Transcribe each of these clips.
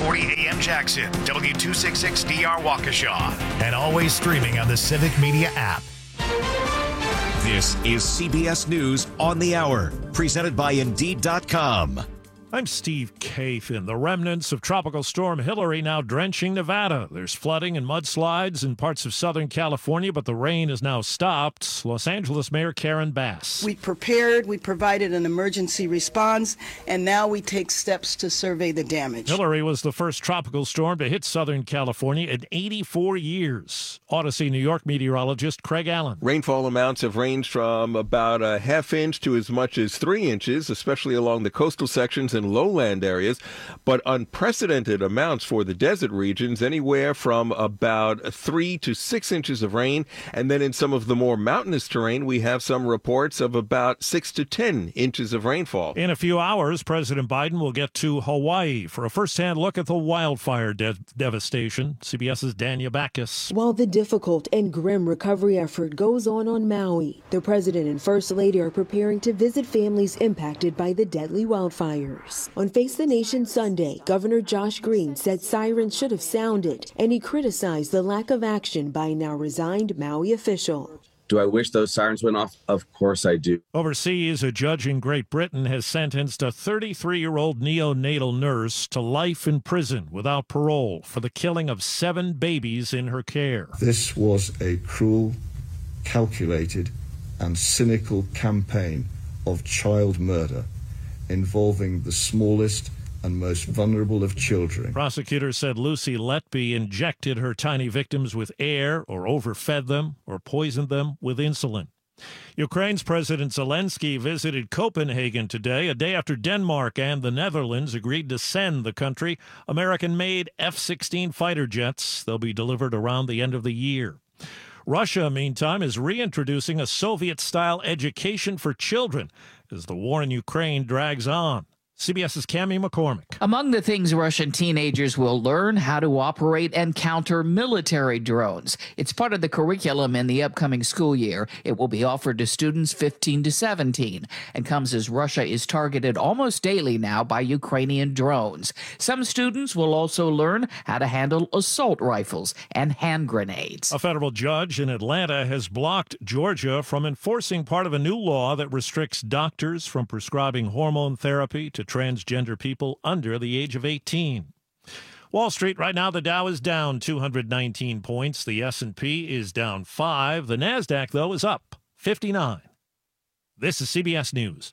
1240 AM Jackson, W266DR Waukesha, and always streaming on the Civic Media app. This is CBS News on the Hour, presented by Indeed.com. I'm Steve Kathan. The remnants of Tropical Storm Hillary now drenching Nevada. There's flooding and mudslides in parts of Southern California, but the rain has now stopped. Los Angeles Mayor Karen Bass. We prepared, we provided an emergency response, and now we take steps to survey the damage. Hillary was the first tropical storm to hit Southern California in 84 years. Odyssey, New York meteorologist Craig Allen. Rainfall amounts have ranged from about a half inch to as much as 3 inches, especially along the coastal sections and lowland areas, but unprecedented amounts for the desert regions, anywhere from about 3 to 6 inches of rain. And then in some of the more mountainous terrain, we have some reports of about 6 to 10 inches of rainfall. In a few hours, President Biden will get to Hawaii for a first-hand look at the wildfire devastation. CBS's Danya Backus. While the difficult and grim recovery effort goes on Maui, the president and first lady are preparing to visit families impacted by the deadly wildfires. On Face the Nation Sunday, Governor Josh Green said sirens should have sounded, and he criticized the lack of action by a now resigned Maui official. Do I wish those sirens went off? Of course I do. Overseas, a judge in Great Britain has sentenced a 33-year-old neonatal nurse to life in prison without parole for the killing of 7 babies in her care. This was a cruel, calculated, and cynical campaign of child murder involving the smallest and most vulnerable of children. Prosecutors said Lucy Letby injected her tiny victims with air or overfed them or poisoned them with insulin. Ukraine's President Zelensky visited Copenhagen today, a day after Denmark and the Netherlands agreed to send the country American-made F-16 fighter jets. They'll be delivered around the end of the year. Russia, meantime, is reintroducing a Soviet-style education for children as the war in Ukraine drags on. CBS's Cammie McCormick. Among the things Russian teenagers will learn, how to operate and counter military drones. It's part of the curriculum in the upcoming school year. It will be offered to students 15 to 17 and comes as Russia is targeted almost daily now by Ukrainian drones. Some students will also learn how to handle assault rifles and hand grenades. A federal judge in Atlanta has blocked Georgia from enforcing part of a new law that restricts doctors from prescribing hormone therapy to transgender people under the age of 18. Wall Street right now, the Dow is down 219 points. The S&P is down 5. The NASDAQ, though, is up 59. This is CBS News.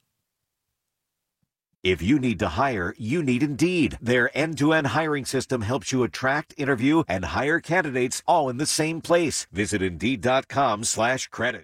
If you need to hire, you need Indeed. Their end-to-end hiring system helps you attract, interview, and hire candidates all in the same place. Visit Indeed.com/credit.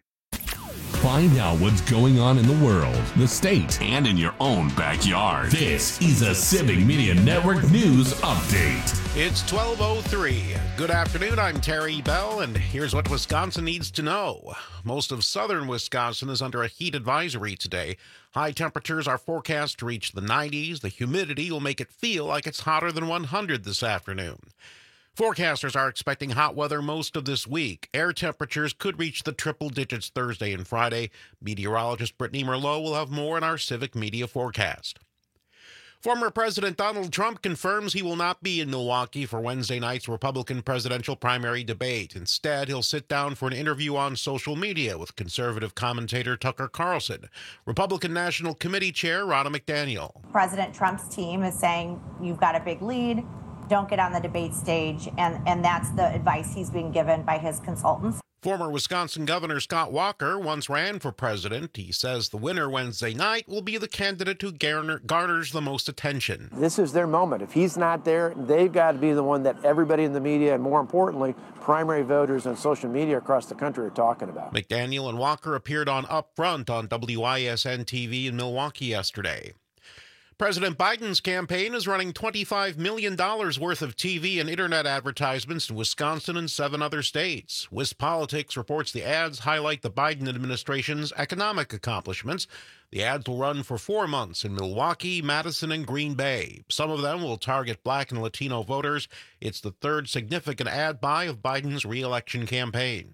Find out what's going on in the world, the state, and in your own backyard. This is a Civic Media Network News Update. It's 12:03. Good afternoon, I'm Terry Bell, and here's what Wisconsin needs to know. Most of southern Wisconsin is under a heat advisory today. High temperatures are forecast to reach the 90s. The humidity will make it feel like it's hotter than 100 this afternoon. Forecasters are expecting hot weather most of this week. Air temperatures could reach the triple digits Thursday and Friday. Meteorologist Brittany Merlot will have more in our Civic Media forecast. Former President Donald Trump confirms he will not be in Milwaukee for Wednesday night's Republican presidential primary debate. Instead, he'll sit down for an interview on social media with conservative commentator Tucker Carlson. Republican National Committee Chair Ronna McDaniel. President Trump's team is saying, you've got a big lead. Don't get on the debate stage, and that's the advice he's being given by his consultants. Former Wisconsin Governor Scott Walker once ran for president. He says the winner Wednesday night will be the candidate who garners the most attention. This is their moment. If he's not there, they've got to be the one that everybody in the media, and more importantly, primary voters and social media across the country are talking about. McDaniel and Walker appeared on Upfront on WISN TV in Milwaukee yesterday. President Biden's campaign is running $25 million worth of TV and internet advertisements in Wisconsin and 7 other states. WisPolitics reports the ads highlight the Biden administration's economic accomplishments. The ads will run for 4 months in Milwaukee, Madison, and Green Bay. Some of them will target Black and Latino voters. It's the third significant ad buy of Biden's re-election campaign.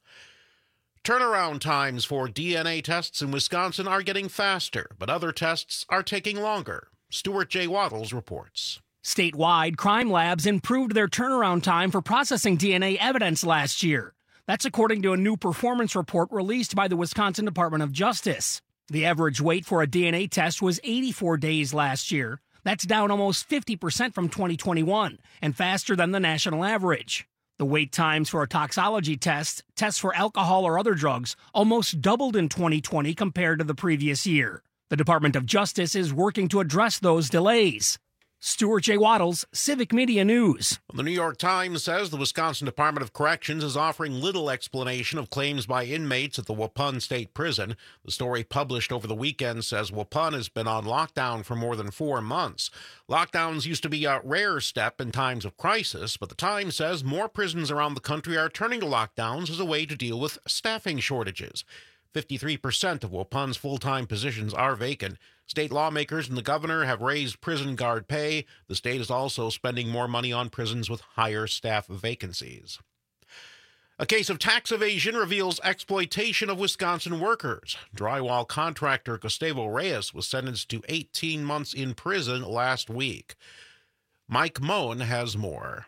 Turnaround times for DNA tests in Wisconsin are getting faster, but other tests are taking longer. Stuart J. Waddles reports. Statewide, crime labs improved their turnaround time for processing DNA evidence last year. That's according to a new performance report released by the Wisconsin Department of Justice. The average wait for a DNA test was 84 days last year. That's down almost 50% from 2021 and faster than the national average. The wait times for a toxicology test, tests for alcohol or other drugs, almost doubled in 2020 compared to the previous year. The Department of Justice is working to address those delays. Stuart J. Waddles, Civic Media News. The New York Times says the Wisconsin Department of Corrections is offering little explanation of claims by inmates at the Waupun State Prison. The story published over the weekend says Waupun has been on lockdown for more than 4 months. Lockdowns used to be a rare step in times of crisis, but the Times says more prisons around the country are turning to lockdowns as a way to deal with staffing shortages. 53% of Waupun's full-time positions are vacant. State lawmakers and the governor have raised prison guard pay. The state is also spending more money on prisons with higher staff vacancies. A case of tax evasion reveals exploitation of Wisconsin workers. Drywall contractor Gustavo Reyes was sentenced to 18 months in prison last week. Mike Moen has more.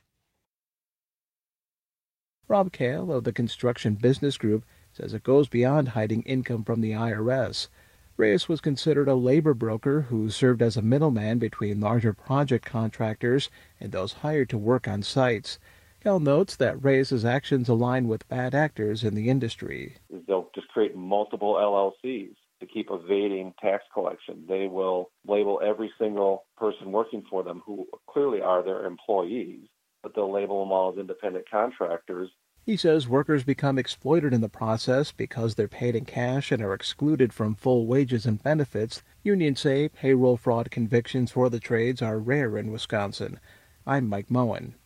Rob Kale of the Construction Business Group says it goes beyond hiding income from the IRS. Reyes was considered a labor broker who served as a middleman between larger project contractors and those hired to work on sites. Cal notes that Reyes' actions align with bad actors in the industry. They'll just create multiple LLCs to keep evading tax collection. They will label every single person working for them who clearly are their employees, but they'll label them all as independent contractors. He says workers become exploited in the process because they're paid in cash and are excluded from full wages and benefits. Unions say payroll fraud convictions for the trades are rare in Wisconsin. I'm Mike Moen.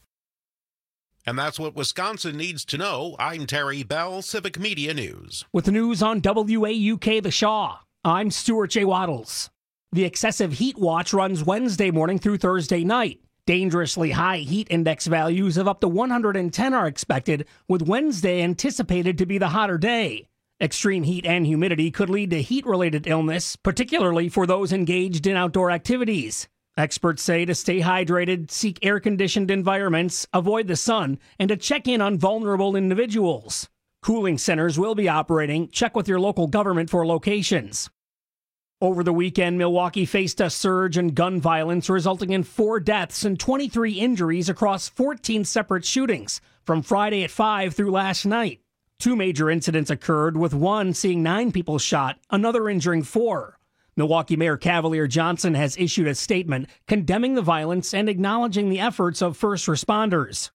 And that's what Wisconsin needs to know. I'm Terry Bell, Civic Media News. With the news on WAUK The Shaw, I'm Stuart J. Waddles. The excessive heat watch runs Wednesday morning through Thursday night. Dangerously high heat index values of up to 110 are expected, with Wednesday anticipated to be the hotter day. Extreme heat and humidity could lead to heat-related illness, particularly for those engaged in outdoor activities. Experts say to stay hydrated, seek air-conditioned environments, avoid the sun, and to check in on vulnerable individuals. Cooling centers will be operating. Check with your local government for locations. Over the weekend, Milwaukee faced a surge in gun violence, resulting in 4 deaths and 23 injuries across 14 separate shootings from Friday at 5 through last night. 2 major incidents occurred, with one seeing 9 people shot, another injuring 4. Milwaukee Mayor Cavalier Johnson has issued a statement condemning the violence and acknowledging the efforts of first responders.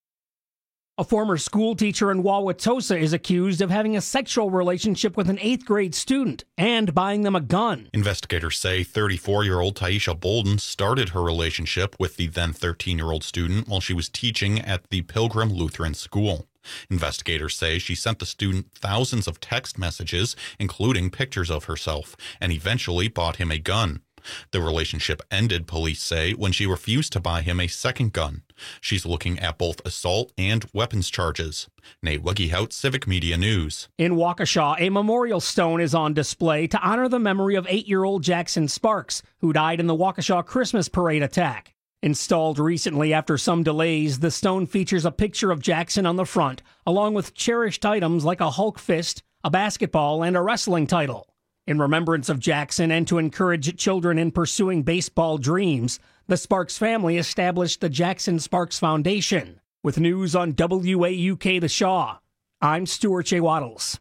A former school teacher in Wauwatosa is accused of having a sexual relationship with an 8th grade student and buying them a gun. Investigators say 34-year-old Taisha Bolden started her relationship with the then 13-year-old student while she was teaching at the Pilgrim Lutheran School. Investigators say she sent the student thousands of text messages, including pictures of herself, and eventually bought him a gun. The relationship ended, police say, when she refused to buy him a second gun. She's looking at both assault and weapons charges. Nate Weggehout, Civic Media News. In Waukesha, a memorial stone is on display to honor the memory of 8-year-old Jackson Sparks, who died in the Waukesha Christmas parade attack. Installed recently after some delays, the stone features a picture of Jackson on the front, along with cherished items like a Hulk fist, a basketball, and a wrestling title. In remembrance of Jackson and to encourage children in pursuing baseball dreams, the Sparks family established the Jackson Sparks Foundation. With news on WAUK The Shaw, I'm Stuart J. Waddles.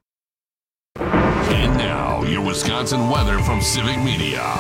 And now, your Wisconsin weather from Civic Media.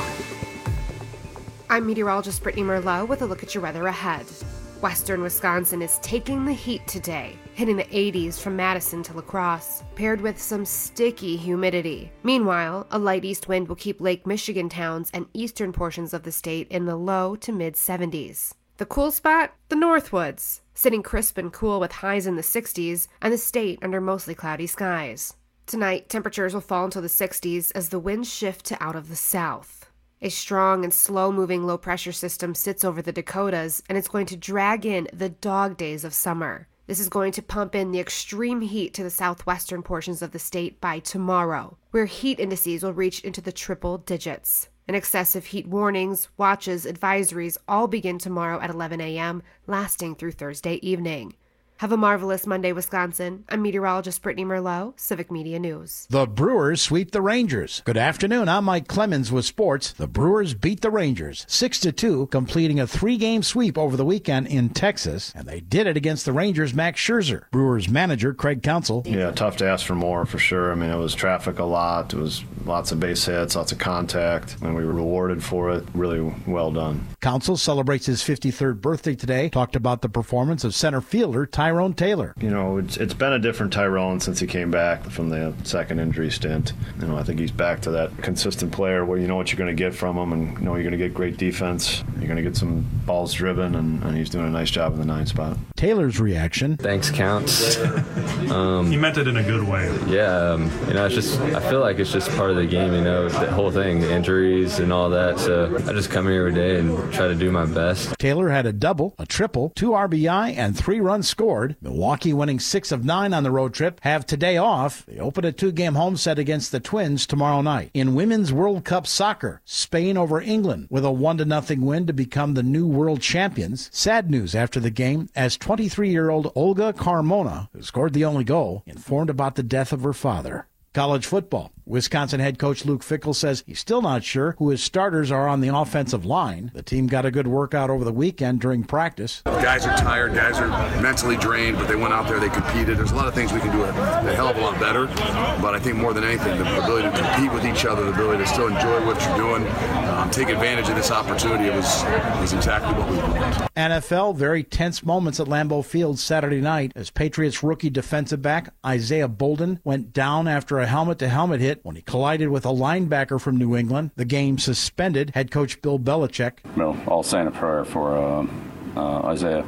I'm meteorologist Brittany Merlot with a look at your weather ahead. Western Wisconsin is taking the heat today, hitting the 80s from Madison to La Crosse, paired with some sticky humidity. Meanwhile, a light east wind will keep Lake Michigan towns and eastern portions of the state in the low to mid 70s. The cool spot? The Northwoods, sitting crisp and cool with highs in the 60s, and the state under mostly cloudy skies. Tonight, temperatures will fall into the 60s as the winds shift to out of the south. A strong and slow-moving low-pressure system sits over the Dakotas, and it's going to drag in the dog days of summer. This is going to pump in the extreme heat to the southwestern portions of the state by tomorrow, where heat indices will reach into the triple digits. And excessive heat warnings, watches, advisories all begin tomorrow at 11 a.m., lasting through Thursday evening. Have a marvelous Monday, Wisconsin. I'm meteorologist Brittany Merlot, Civic Media News. The Brewers sweep the Rangers. Good afternoon, I'm Mike Clemens with sports. The Brewers beat the Rangers 6-2, completing a 3-game sweep over the weekend in Texas, and they did it against the Rangers' Max Scherzer. Brewers manager Craig Counsell. Yeah, tough to ask for more, for sure. I mean, it was traffic a lot. It was lots of base hits, lots of contact, and we were rewarded for it. Really well done. Counsell celebrates his 53rd birthday today, talked about the performance of center fielder Tyrone Taylor. You know, it's been a different Tyrone since he came back from the second injury stint. You know, I think he's back to that consistent player where you know what you're going to get from him, and you know you're going to get great defense. You're going to get some balls driven, and he's doing a nice job in the 9th spot. Taylor's reaction. Thanks counts. He meant it in a good way. Yeah, you know, it's just, I feel like it's just part of the game, you know, the whole thing, the injuries and all that. So I just come here every day and try to do my best. Taylor had a double, a triple, 2 RBI, and 3 runs scored. Milwaukee, winning 6 of 9 on the road trip, have today off. They open a 2-game home set against the Twins tomorrow night. In Women's World Cup soccer, Spain over England with a 1-0 win to become the new world champions. Sad news after the game as 23-year-old Olga Carmona, who scored the only goal, informed about the death of her father. College football. Wisconsin head coach Luke Fickell says he's still not sure who his starters are on the offensive line. The team got a good workout over the weekend during practice. Guys are tired, guys are mentally drained, but they went out there, they competed. There's a lot of things we can do a hell of a lot better, but I think more than anything, the ability to compete with each other, the ability to still enjoy what you're doing, take advantage of this opportunity, it was exactly what we wanted. NFL, very tense moments at Lambeau Field Saturday night as Patriots rookie defensive back Isaiah Bolden went down after a helmet-to-helmet hit when he collided with a linebacker from New England. The game suspended. Head coach Bill Belichick. Well, I'll say a prayer for Isaiah.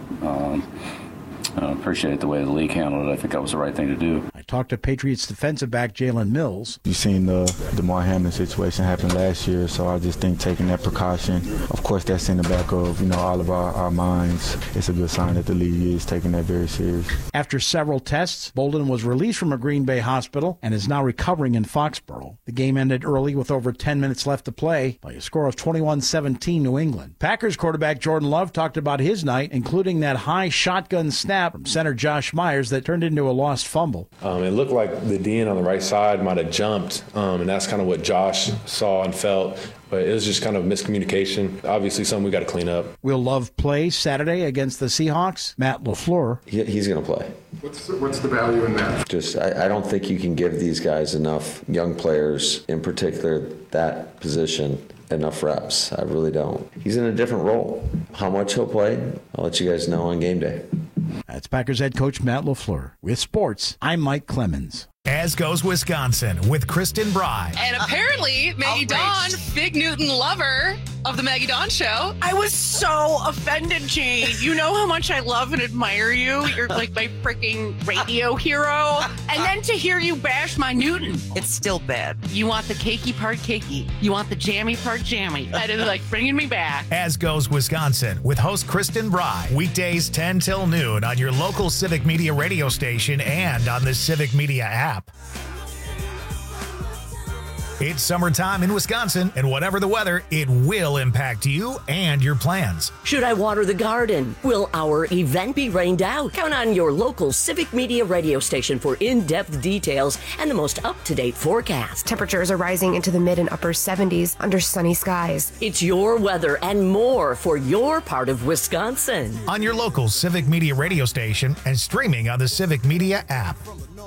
Appreciate the way the league handled it. I think that was the right thing to do. I talked to Patriots defensive back Jalen Mills. You've seen the DeMar Hamlin situation happen last year, so I just think taking that precaution, of course that's in the back of all of our minds. It's a good sign that the league is taking that very serious. After several tests, Bolden was released from a Green Bay hospital and is now recovering in Foxborough. The game ended early with over 10 minutes left to play by a score of 21-17 New England. Packers quarterback Jordan Love talked about his night, including that high shotgun snap from center Josh Myers that turned into a lost fumble. It looked like the DN on the right side might have jumped, and that's kind of what Josh saw and felt. But it was just kind of miscommunication. Obviously, something we got to clean up. Will Love play Saturday against the Seahawks? Matt LaFleur. He's going to play. What's the value in that? I don't think you can give these guys enough, young players, in particular that position, enough reps. I really don't. He's in a different role. How much he'll play, I'll let you guys know on game day. That's Packers head coach Matt LaFleur. With sports, I'm Mike Clemens. As goes Wisconsin with Kristen Bry. And apparently, Maggie Dawn, Big Newton lover of the Maggie Dawn Show. I was so offended, Jane. You know how much I love and admire you. You're like my freaking radio hero. And then to hear you bash my Newton. It's still bad. You want the cakey part cakey. You want the jammy part jammy. That is like bringing me back. As goes Wisconsin with host Kristen Bry. Weekdays 10 till noon on your local Civic Media radio station and on the Civic Media app. It's summertime in Wisconsin, and whatever the weather, it will impact you and your plans. Should I water the garden? Will our event be rained out? Count on your local Civic Media radio station for in-depth details and the most up-to-date forecast. Temperatures are rising into the mid and upper 70s under sunny skies. It's your weather and more for your part of Wisconsin. On your local Civic Media radio station and streaming on the Civic Media app.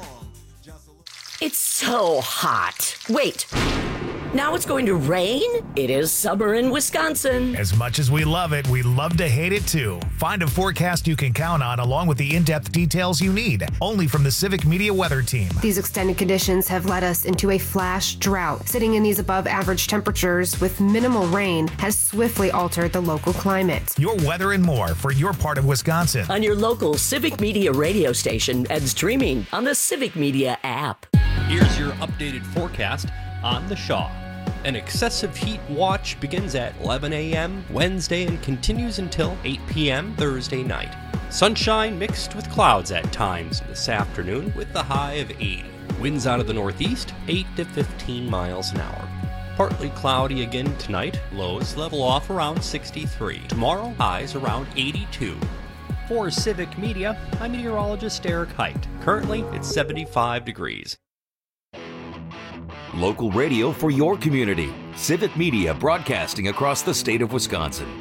It's so hot. Wait, now it's going to rain? It is summer in Wisconsin. As much as we love it, we love to hate it too. Find a forecast you can count on along with the in-depth details you need. Only from the Civic Media Weather Team. These extended conditions have led us into a flash drought. Sitting in these above average temperatures with minimal rain has swiftly altered the local climate. Your weather and more for your part of Wisconsin. On your local Civic Media radio station and streaming on the Civic Media app. Here's your updated forecast on the Shaw. An excessive heat watch begins at 11 a.m. Wednesday and continues until 8 p.m. Thursday night. Sunshine mixed with clouds at times this afternoon with the high of 80. Winds out of the northeast, 8 to 15 miles an hour. Partly cloudy again tonight. Lows level off around 63. Tomorrow, highs around 82. For Civic Media, I'm meteorologist Eric Height. Currently, it's 75 degrees. Local radio for your community. Civic Media broadcasting across the state of Wisconsin.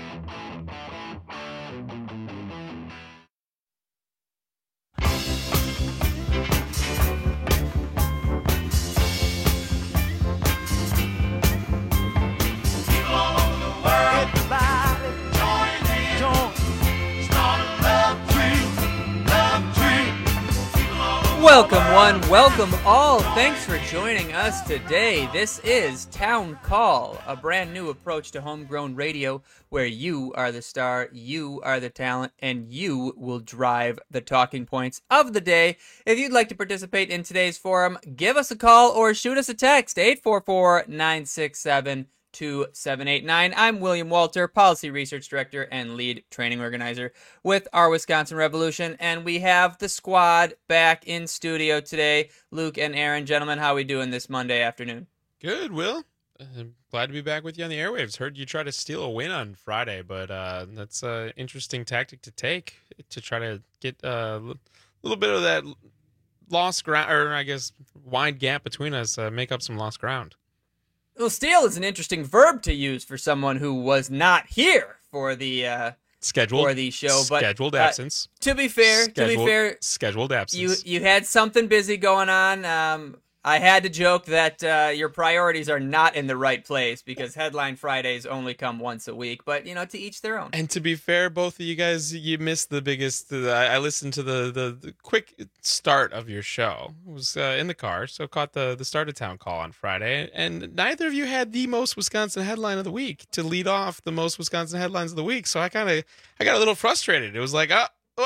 Welcome one, welcome all. Thanks for joining us today. This is Town Call, a brand new approach to homegrown radio where you are the star, you are the talent, and you will drive the talking points of the day. If you'd like to participate in today's forum, give us a call or shoot us a text, 844-967-2789. I'm William Walter, Policy Research Director and Lead Training Organizer with our Wisconsin Revolution, and we have the squad back in studio today. Luke and Aaron, gentlemen, how are we doing this Monday afternoon? Good, Will. Glad to be back with you on the airwaves. Heard you try to steal a win on Friday, but that's an interesting tactic to take to try to get a little bit of that lost ground, or I guess wide gap between us, make up some lost ground. Well, steal is an interesting verb to use for someone who was not here for the scheduled show. But scheduled absence. To be fair, scheduled absence. You had something busy going on. I had to joke that your priorities are not in the right place because Headline Fridays only come once a week. But, to each their own. And to be fair, both of you guys, you missed the biggest. I listened to the quick start of your show. It was in the car, so caught the start of Town Call on Friday. And neither of you had the most Wisconsin headline of the week to lead off the most Wisconsin headlines of the week. So I got a little frustrated. It was like,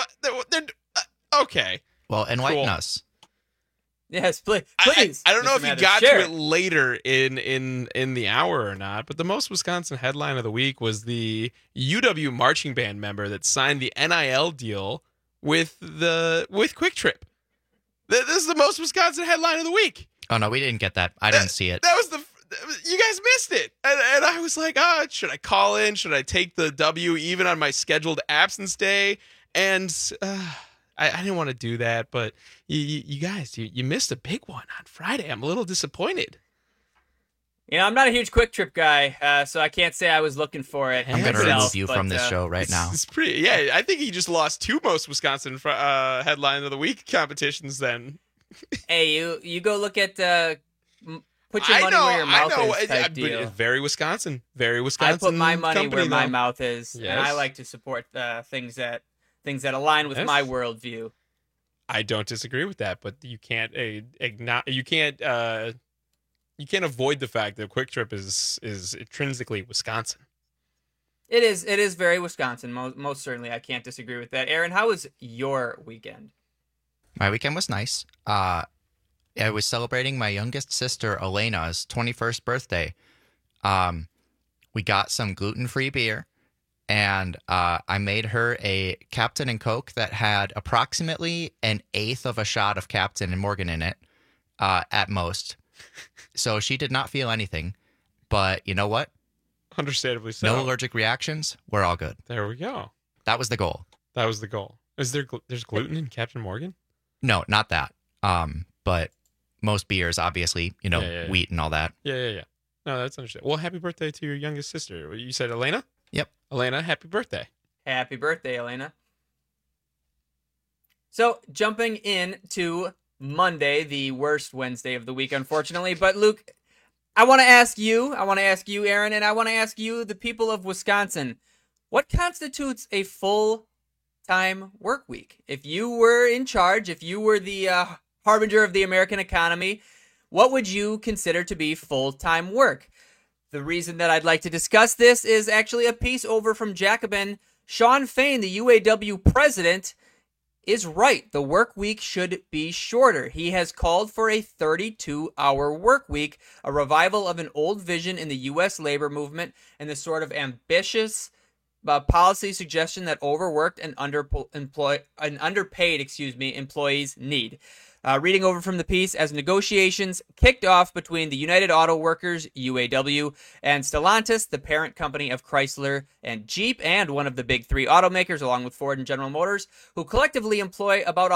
okay. Well, enlighten us. Yes, please. I don't know if you got to it later in the hour or not, but the most Wisconsin headline of the week was the UW marching band member that signed the NIL deal with Quick Trip. This is the most Wisconsin headline of the week. Oh no, we didn't get that. I didn't see it. That was you guys missed it, and I was like, should I call in? Should I take the W even on my scheduled absence day? And I didn't want to do that, but you guys, you missed a big one on Friday. I'm a little disappointed. I'm not a huge Quick Trip guy, so I can't say I was looking for it. I'm going to remove you from this show right now. It's pretty. Yeah, I think he just lost two most Wisconsin headline of the week competitions. Then, hey, you go look at put your money where your mouth is type deal. Very Wisconsin. Very Wisconsin. I put my money where my mouth is, yes. And I like to support things that align with my worldview. I don't disagree with that, but you can't avoid the fact that Quick Trip is intrinsically Wisconsin. It is very Wisconsin, most certainly. I can't disagree with that. Aaron, how was your weekend? My weekend was nice. I was celebrating my youngest sister Elena's 21st birthday. We got some gluten-free beer. And I made her a Captain and Coke that had approximately an eighth of a shot of Captain and Morgan in it, at most. So she did not feel anything. But you know what? Understandably so. No allergic reactions. We're all good. There we go. That was the goal. Is there's gluten in Captain Morgan? No, not that. But most beers, obviously, wheat and all that. Yeah. No, that's understandable. Well, happy birthday to your youngest sister. You said Elena? Yep. Elena, happy birthday. Happy birthday, Elena. So, jumping into Monday, the worst Wednesday of the week, unfortunately. But, Luke, I want to ask you, Aaron, and I want to ask you, the people of Wisconsin, what constitutes a full-time work week? If you were in charge, if you were the harbinger of the American economy, what would you consider to be full-time work? The reason that I'd like to discuss this is actually a piece over from Jacobin. Shawn Fain, the UAW president, is right. The work week should be shorter. He has called for a 32-hour work week, a revival of an old vision in the U.S. labor movement, and the sort of ambitious policy suggestion that overworked and underpaid employees need. Reading over from the piece, as negotiations kicked off between the United Auto Workers, UAW, and Stellantis, the parent company of Chrysler and Jeep, and one of the big three automakers, along with Ford and General Motors, who collectively employ about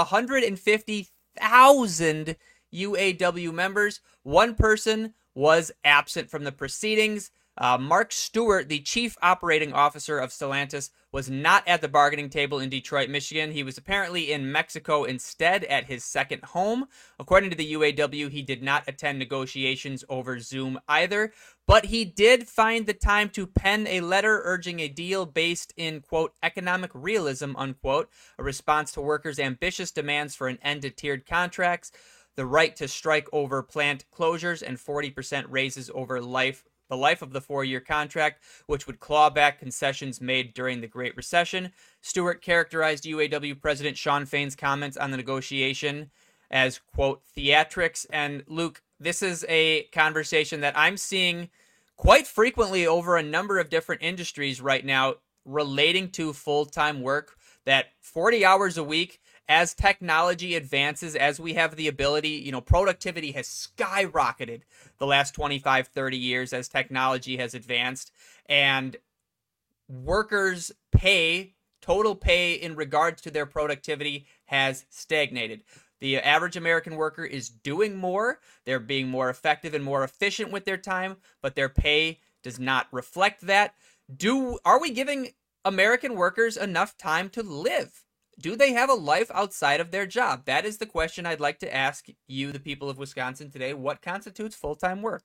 150,000 UAW members. One person was absent from the proceedings. Mark Stewart, the chief operating officer of Stellantis, was not at the bargaining table in Detroit, Michigan. He was apparently in Mexico instead at his second home. According to the UAW, he did not attend negotiations over Zoom either, but he did find the time to pen a letter urging a deal based in, quote, economic realism, unquote, a response to workers' ambitious demands for an end to tiered contracts, the right to strike over plant closures, and 40% raises over the life of the 4-year contract, which would claw back concessions made during the Great Recession. Stewart characterized UAW President Shawn Fain's comments on the negotiation as, quote, theatrics. And Luke, this is a conversation that I'm seeing quite frequently over a number of different industries right now relating to full-time work, that 40 hours a week, as technology advances, as we have the ability, productivity has skyrocketed the last 25, 30 years as technology has advanced, and workers' pay, total pay in regards to their productivity, has stagnated. The average American worker is doing more, they're being more effective and more efficient with their time, but their pay does not reflect that. Are we giving American workers enough time to live? Do they have a life outside of their job? That is the question I'd like to ask you, the people of Wisconsin, today. What constitutes full-time work?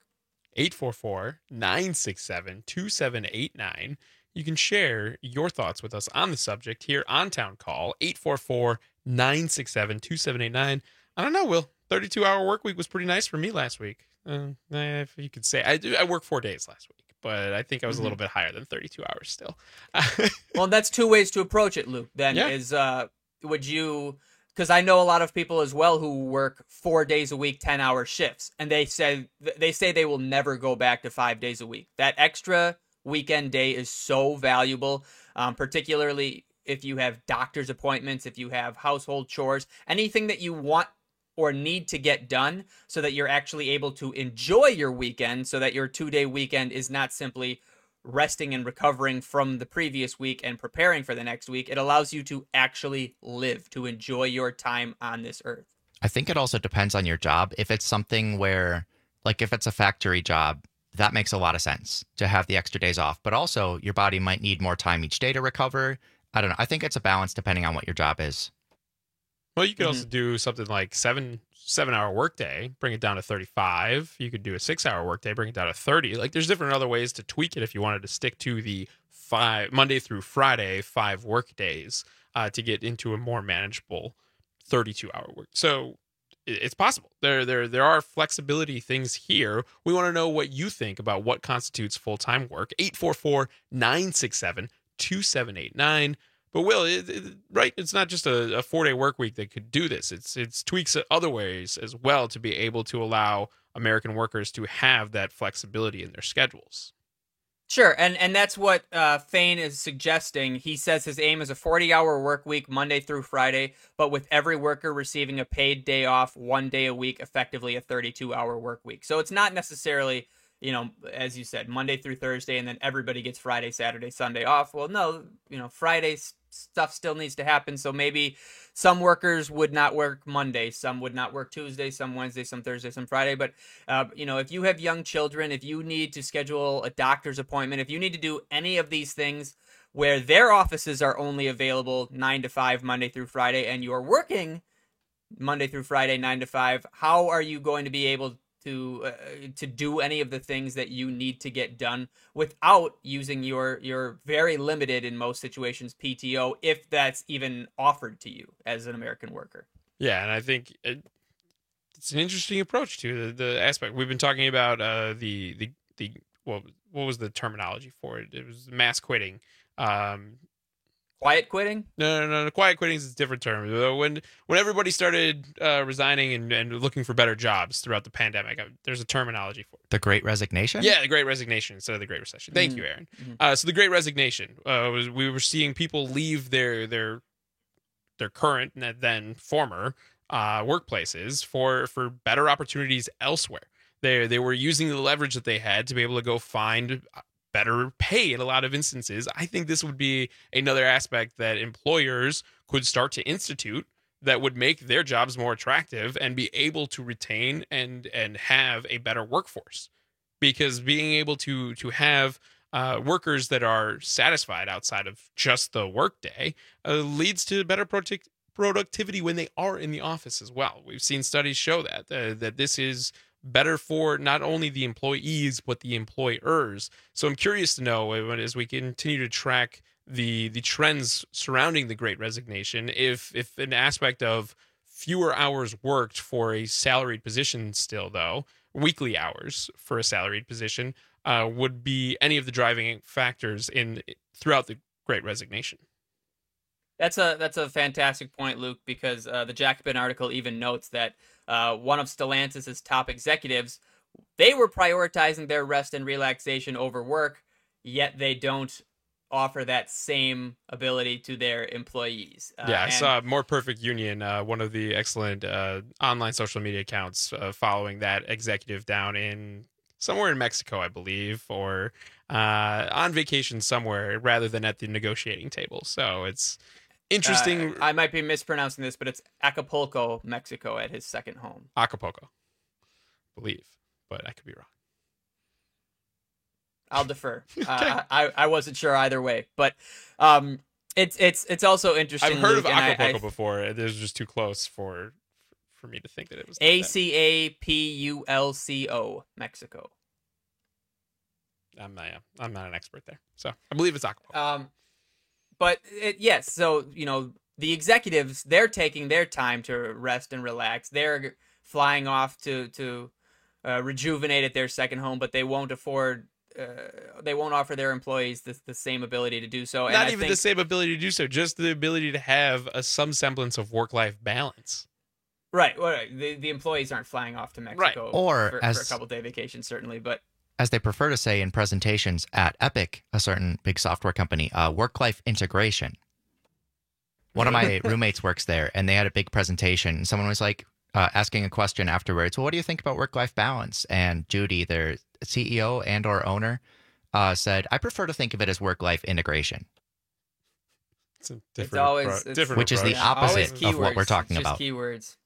844-967-2789. You can share your thoughts with us on the subject here on Town Call. 844-967-2789. I don't know, Will. 32-hour work week was pretty nice for me last week. If you could say. I worked 4 days last week, but I think I was a little bit higher than 32 hours still. Well, that's two ways to approach it, Luke. Then would you, because I know a lot of people as well who work 4 days a week, 10-hour shifts, and they say they will never go back to 5 days a week. That extra weekend day is so valuable, particularly if you have doctor's appointments, if you have household chores, anything that you want or need to get done so that you're actually able to enjoy your weekend, so that your 2-day weekend is not simply resting and recovering from the previous week and preparing for the next week. It allows you to actually live, to enjoy your time on this earth. I think it also depends on your job. If it's something where, like if it's a factory job, that makes a lot of sense to have the extra days off. But also your body might need more time each day to recover. I don't know. I think it's a balance depending on what your job is. Well, you could also do something like 7-hour workday, bring it down to 35. You could do a 6-hour workday, bring it down to 30. Like, there's different other ways to tweak it if you wanted to stick to the Monday through Friday 5 work days to get into a more manageable 32-hour work. So it's possible. There are flexibility things here. We want to know what you think about what constitutes full-time work. 844-967-2789. But Will, right? It's not just a 4-day work week that could do this. It's tweaks other ways as well to be able to allow American workers to have that flexibility in their schedules. Sure, and that's what Fain is suggesting. He says his aim is a 40-hour work week, Monday through Friday, but with every worker receiving a paid day off 1 day a week, effectively a 32-hour work week. So it's not necessarily, as you said, Monday through Thursday, and then everybody gets Friday, Saturday, Sunday off. Well, no, Friday stuff still needs to happen. So maybe some workers would not work Monday, some would not work Tuesday, some Wednesday, some Thursday, some Friday. But, if you have young children, if you need to schedule a doctor's appointment, if you need to do any of these things where their offices are only available 9 to 5 Monday through Friday, and you're working Monday through Friday, 9 to 5, how are you going to be able to do any of the things that you need to get done without using your very limited, in most situations, PTO, if that's even offered to you as an American worker? Yeah, and I think it's an interesting approach to the aspect. We've been talking about what was the terminology for it? It was mass quitting. Quiet quitting? No. Quiet quitting is a different term. When everybody started resigning and looking for better jobs throughout the pandemic, there's a terminology for it. The Great Resignation? Yeah, the Great Resignation instead of the Great Recession. Thank you, Aaron. So the Great Resignation, we were seeing people leave their current and then former workplaces for better opportunities elsewhere. They were using the leverage that they had to be able to go find better pay in a lot of instances. I think this would be another aspect that employers could start to institute that would make their jobs more attractive and be able to retain and have a better workforce. Because being able to have workers that are satisfied outside of just the workday leads to better productivity when they are in the office as well. We've seen studies show that this is better for not only the employees but the employers. So I'm curious to know, as we continue to track the trends surrounding the Great Resignation, if an aspect of fewer hours worked for a salaried position still, though, weekly hours for a salaried position, would be any of the driving factors throughout the Great Resignation. That's a fantastic point, Luke, because the Jacobin article even notes that one of Stellantis' top executives, they were prioritizing their rest and relaxation over work, yet they don't offer that same ability to their employees. I saw More Perfect Union, one of the excellent online social media accounts following that executive down in somewhere in Mexico, I believe, or on vacation somewhere rather than at the negotiating table. So it's interesting. I might be mispronouncing this, but it's Acapulco, Mexico, at his second home. Acapulco, I believe, but I could be wrong. I'll defer. I wasn't sure either way, but it's also interesting. I've heard Luke, of Acapulco before. It was just too close for me to think that it was Acapulco, Mexico. I'm not an expert there, so I believe it's Acapulco. But yes, so the executives, they're taking their time to rest and relax. They're flying off to rejuvenate at their second home, but they won't offer their employees the same ability to do so. Not even the same ability to do so, just the ability to have some semblance of work-life balance. Right. Well, the employees aren't flying off to Mexico Right. Or for a couple-day vacation, certainly, but as they prefer to say in presentations at Epic, a certain big software company, work-life integration. One of my roommates works there, and they had a big presentation. Someone was like asking a question afterwards, well, what do you think about work-life balance? And Judy, their CEO and or owner, said, I prefer to think of it as work-life integration. It's a different different which is the opposite of what we're talking about. Keywords.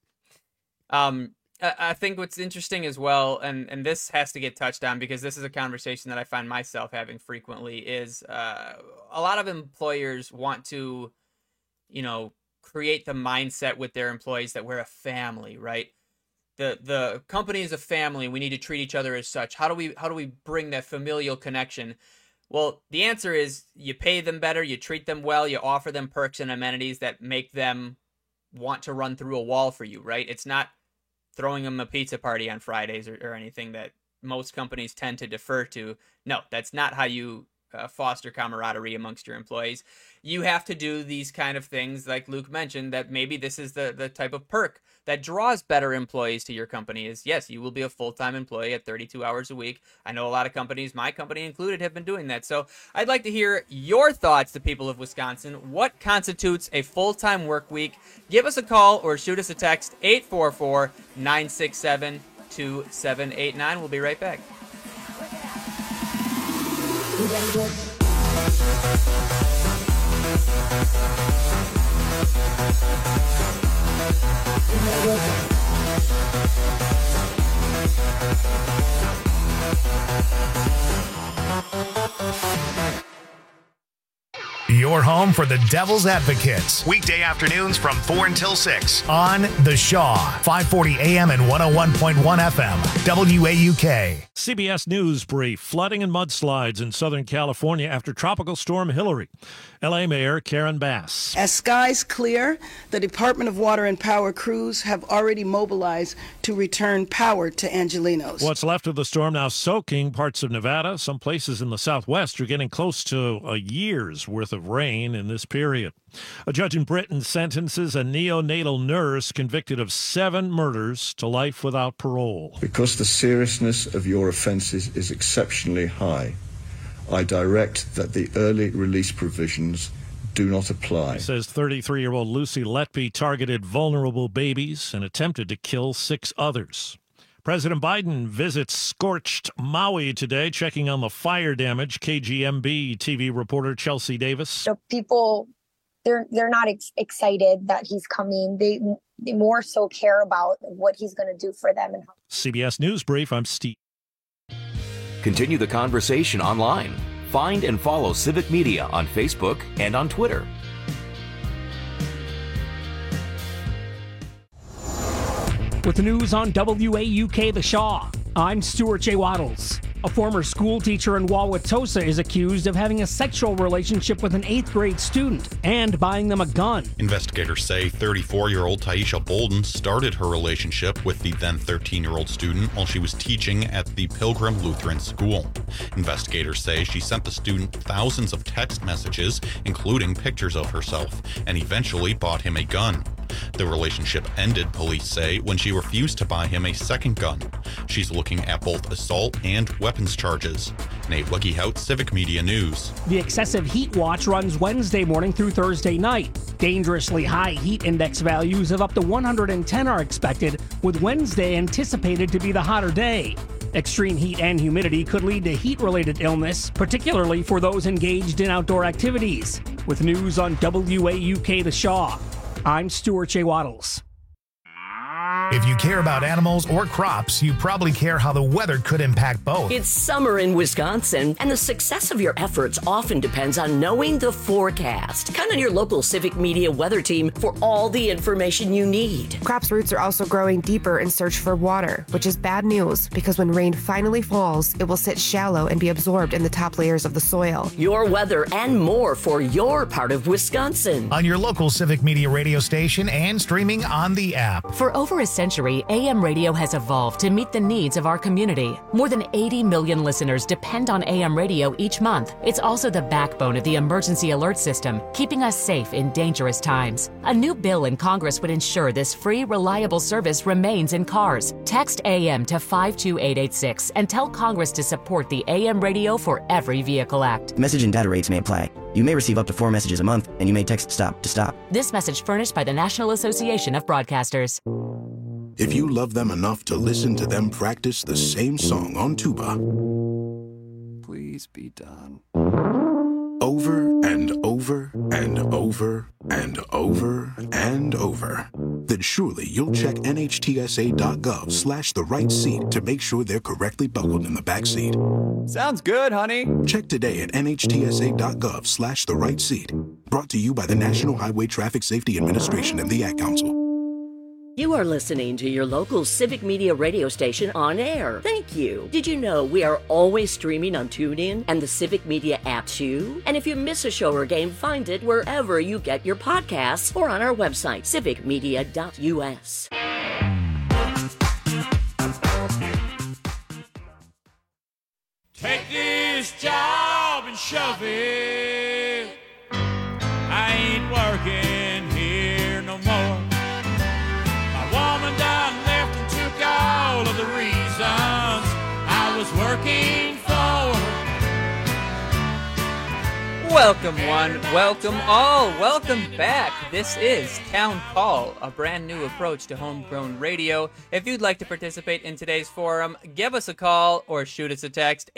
I think what's interesting as well, and this has to get touched on because this is a conversation that I find myself having frequently, is a lot of employers want to, create the mindset with their employees that we're a family, right? The company is a family. We need to treat each other as such. How do we bring that familial connection? Well, the answer is you pay them better, you treat them well, you offer them perks and amenities that make them want to run through a wall for you, right? It's not throwing them a pizza party on Fridays or anything that most companies tend to defer to. No, that's not how you foster camaraderie amongst your employees. You have to do these kind of things like Luke mentioned, that maybe this is the type of perk that draws better employees to your company is, yes, you will be a full-time employee at 32 hours a week. I know a lot of companies, my company included, have been doing that. So I'd like to hear your thoughts, the people of Wisconsin. What constitutes a full-time work week? Give us a call or shoot us a text, 844-967-2789. We'll be right back. Your home for the Devil's Advocates. Weekday afternoons from 4 until 6 on The Shaw, 540 AM and 101.1 FM, WAUK. CBS News brief. Flooding and mudslides in Southern California after Tropical Storm Hillary. L.A. Mayor Karen Bass. As skies clear, the Department of Water and Power crews have already mobilized to return power to Angelenos. What's left of the storm now soaking parts of Nevada. Some places in the southwest are getting close to a year's worth of rain. rain in this period. A judge in Britain sentences a neonatal nurse convicted of 7 murders to life without parole. Because the seriousness of your offences is exceptionally high, I direct that the early release provisions do not apply. He says 33-year-old Lucy Letby targeted vulnerable babies and attempted to kill 6 others. President Biden visits scorched Maui today, checking on the fire damage. KGMB TV reporter Chelsea Davis. So people, they're not excited that he's coming. They more so care about what he's going to do for them. And CBS News Brief, I'm Steve. Continue the conversation online. Find and follow Civic Media on Facebook and on Twitter. With the news on WAUK The Shaw, I'm Stuart J. Waddles. A former school teacher in Wauwatosa is accused of having a sexual relationship with an 8th grade student and buying them a gun. Investigators say 34-year-old Taisha Bolden started her relationship with the then 13-year-old student while she was teaching at the Pilgrim Lutheran School. Investigators say she sent the student thousands of text messages, including pictures of herself, and eventually bought him a gun. The relationship ended, police say, when she refused to buy him a second gun. She's looking at both assault and weapons charges. Nate Weggehout, Civic Media News. The excessive heat watch runs Wednesday morning through Thursday night. Dangerously high heat index values of up to 110 are expected, with Wednesday anticipated to be the hotter day. Extreme heat and humidity could lead to heat-related illness, particularly for those engaged in outdoor activities. With news on WAUK The Shaw, I'm Stuart J. Waddles. If you care about animals or crops, you probably care how the weather could impact both. It's summer in Wisconsin, and the success of your efforts often depends on knowing the forecast. Count on your local Civic Media weather team for all the information you need. Crops' roots are also growing deeper in search for water, which is bad news because when rain finally falls, it will sit shallow and be absorbed in the top layers of the soil. Your weather and more for your part of Wisconsin. On your local Civic Media radio station and streaming on the app. For over a century, AM radio has evolved to meet the needs of our community. More than 80 million listeners depend on AM radio each month. It's also the backbone of the emergency alert system, keeping us safe in dangerous times. A new bill in Congress would ensure this free, reliable service remains in cars. Text AM to 52886 and tell Congress to support the AM Radio for Every Vehicle Act. Message and data rates may apply. You may receive up to 4 messages a month, and you may text STOP to stop. This message furnished by the National Association of Broadcasters. If you love them enough to listen to them practice the same song on tuba, please be done. Over and over and over and over and over, then surely you'll check NHTSA.gov/the right seat to make sure they're correctly buckled in the back seat. Sounds good, honey. Check today at NHTSA.gov/the right seat. Brought to you by the National Highway Traffic Safety Administration and the Ad Council. You are listening to your local Civic Media radio station on air. Thank you. Did you know we are always streaming on TuneIn and the Civic Media app too? And if you miss a show or game, find it wherever you get your podcasts or on our website, civicmedia.us. Take this job and shove it. I ain't working here no more. Woman done left and took all of the reasons I was working for. Welcome one, welcome all, welcome back. This is Town Call, a brand new approach to homegrown radio. If you'd like to participate in today's forum, give us a call or shoot us a text,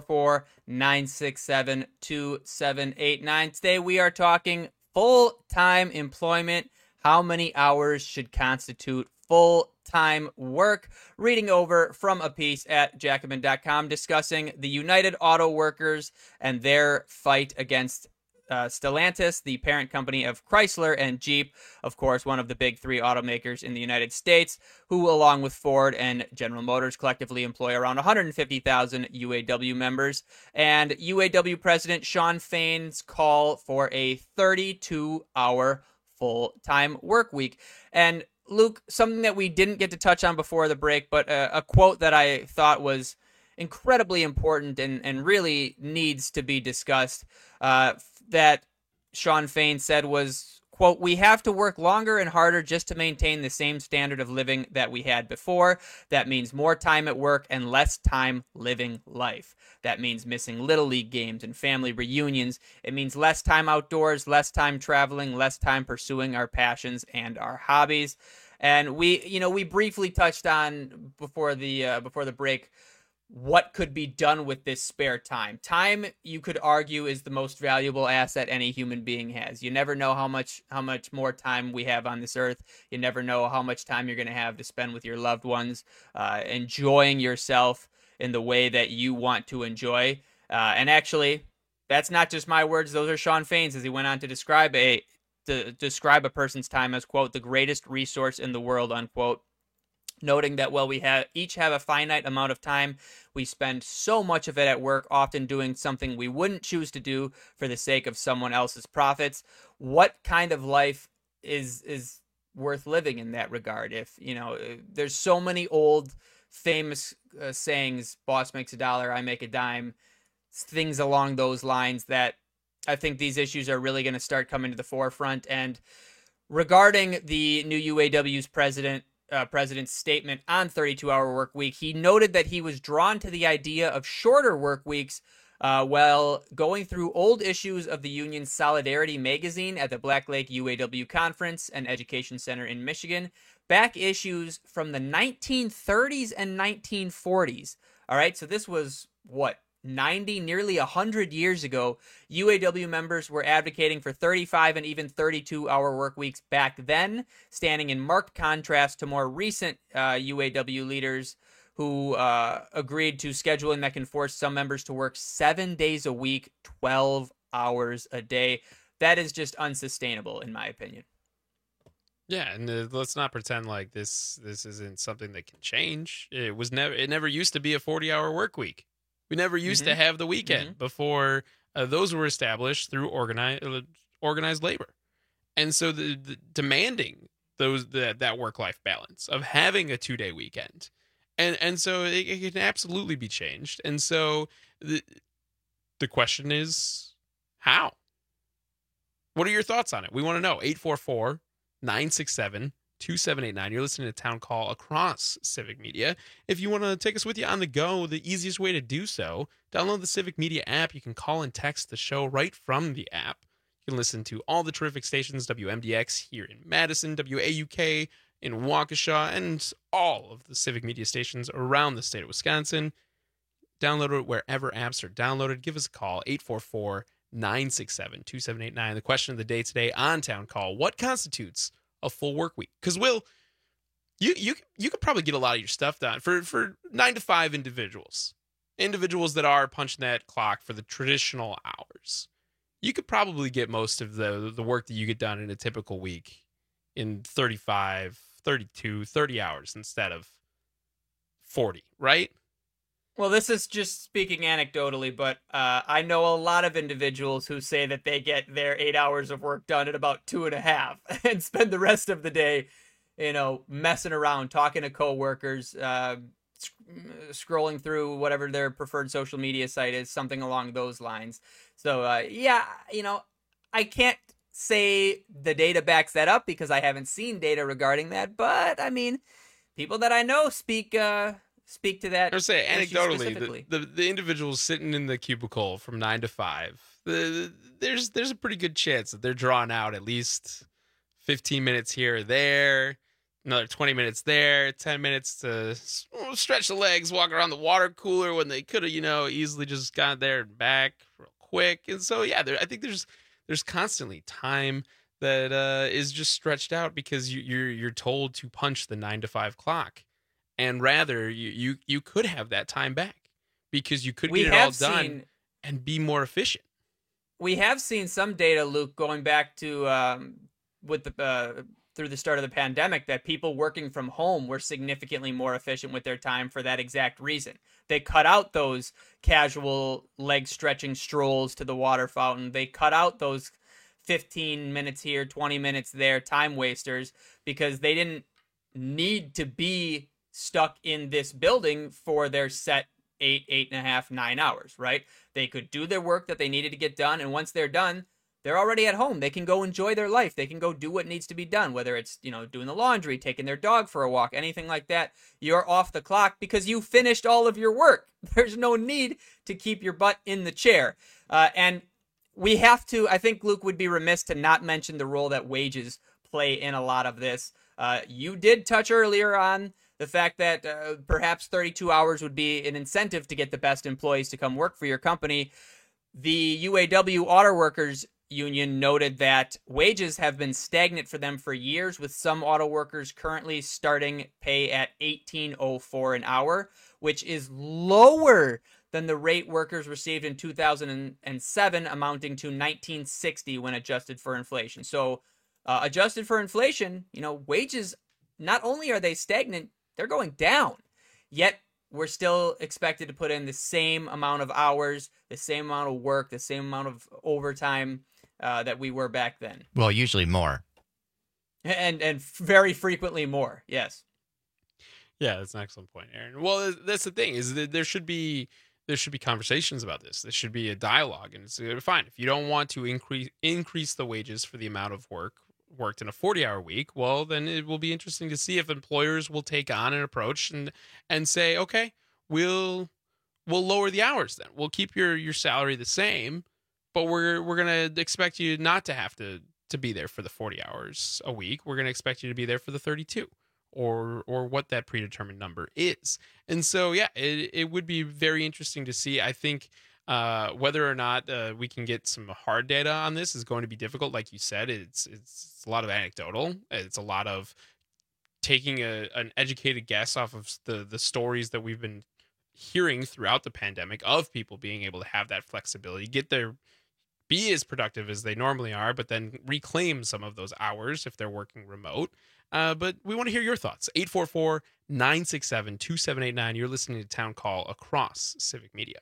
844-967-2789. Today we are talking full-time employment. How many hours should constitute full-time work? Reading over from a piece at Jacobin.com discussing the United Auto Workers and their fight against Stellantis, the parent company of Chrysler and Jeep, of course, one of the big 3 automakers in the United States, who, along with Ford and General Motors, collectively employ around 150,000 UAW members. And UAW President Shawn Fain's call for a 32-hour full-time work week. And Luke, something that we didn't get to touch on before the break, but a quote that I thought was incredibly important and really needs to be discussed, that Sean Fain said was, quote, "We have to work longer and harder just to maintain the same standard of living that we had before. That means more time at work and less time living life. That means missing Little League games and family reunions. It means less time outdoors, less time traveling, less time pursuing our passions and our hobbies." And we briefly touched on before the break what could be done with this spare time. Time, you could argue, is the most valuable asset any human being has. You never know how much more time we have on this earth. You never know how much time you're going to have to spend with your loved ones, enjoying yourself in the way that you want to enjoy. And actually, that's not just my words; those are Sean Fain's, as he went on to describe a person's time as, quote, "the greatest resource in the world," unquote. Noting that while we each have a finite amount of time, we spend so much of it at work, often doing something we wouldn't choose to do for the sake of someone else's profits. What kind of life is worth living in that regard? If, there's so many old famous sayings, boss makes a dollar, I make a dime, things along those lines, that I think these issues are really going to start coming to the forefront. And regarding the new UAW's president's statement on 32-hour work week, he noted that he was drawn to the idea of shorter work weeks while going through old issues of the union's Solidarity magazine at the Black Lake UAW Conference and Education Center in Michigan. Back issues from the 1930s and 1940s. All right, so this was, nearly 100 years ago. UAW members were advocating for 35 and even 32-hour work weeks back then, standing in marked contrast to more recent UAW leaders who agreed to scheduling that can force some members to work 7 days a week, 12 hours a day. That is just unsustainable, in my opinion. Yeah, and let's not pretend like this isn't something that can change. It never used to be a 40-hour work week. We never used to have the weekend before those were established through organized labor. And so the demanding that work-life balance of having a 2-day weekend. And so it can absolutely be changed. And so the question is, how? What are your thoughts on it? We want to know. 844-967-2789. You're listening to Town Call across Civic Media. If you want to take us with you on the go, the easiest way to do so, download the Civic Media app. You can call and text the show right from the app. You can listen to all the terrific stations, WMDX here in Madison, WAUK in Waukesha, and all of the Civic Media stations around the state of Wisconsin. Download it wherever apps are downloaded. Give us a call, 844-967-2789. The question of the day today on Town Call: what constitutes a full work week? Because, Will, you could probably get a lot of your stuff done for 9 to 5 individuals that are punching that clock for the traditional hours. You could probably get most of the work that you get done in a typical week in 35, 32, 30 hours instead of 40, right? Well, this is just speaking anecdotally, but I know a lot of individuals who say that they get their 8 hours of work done in about 2.5 and spend the rest of the day, messing around, talking to coworkers, scrolling through whatever their preferred social media site is, something along those lines. So, I can't say the data backs that up because I haven't seen data regarding that, but, I mean, people that I know speak to that. I say anecdotally, the individuals sitting in the cubicle from 9 to 5, there's a pretty good chance that they're drawing out at least 15 minutes here or there, another 20 minutes there, 10 minutes to stretch the legs, walk around the water cooler when they could have, easily just got there and back real quick. And so, yeah, I think there's constantly time that is just stretched out because you're told to punch the 9 to 5 clock. And rather, you could have that time back because you could get it all done and be more efficient. We have seen some data, Luke, going back to through the start of the pandemic, that people working from home were significantly more efficient with their time for that exact reason. They cut out those casual leg stretching strolls to the water fountain. They cut out those 15 minutes here, 20 minutes there, time wasters, because they didn't need to be stuck in this building for their set 8.5, 9 hours, right? They could do their work that they needed to get done, and once they're done, they're already at home. They can go enjoy their life. They can go do what needs to be done, whether it's, doing the laundry, taking their dog for a walk, anything like that. You're off the clock because you finished all of your work. There's no need to keep your butt in the chair. And we have to, I think Luke would be remiss to not mention the role that wages play in a lot of this. You did touch earlier on the fact that perhaps 32 hours would be an incentive to get the best employees to come work for your company. The UAW Auto Workers Union noted that wages have been stagnant for them for years, with some auto workers currently starting pay at $18.04 an hour, which is lower than the rate workers received in 2007, amounting to $19.60 when adjusted for inflation. So adjusted for inflation, wages, not only are they stagnant, they're going down. Yet we're still expected to put in the same amount of hours, the same amount of work, the same amount of overtime that we were back then. Well, usually more. And very frequently more, yes. Yeah, that's an excellent point, Aaron. Well, that's the thing, is that there should be conversations about this. There should be a dialogue, and it's fine if you don't want to increase the wages for the amount of work worked in a 40-hour week. Well, then it will be interesting to see if employers will take on an approach and say, okay, we'll lower the hours. Then we'll keep your salary the same, but we're gonna expect you not to have to be there for the 40 hours a week. We're gonna expect you to be there for the 32. Or what that predetermined number is. And so, yeah, it would be very interesting to see. I think whether or not we can get some hard data on this is going to be difficult. Like you said, it's a lot of anecdotal. It's a lot of taking an educated guess off of the stories that we've been hearing throughout the pandemic of people being able to have that flexibility, be as productive as they normally are, but then reclaim some of those hours if they're working remote. But we want to hear your thoughts. 844-967-2789. You're listening to Town Call across Civic Media.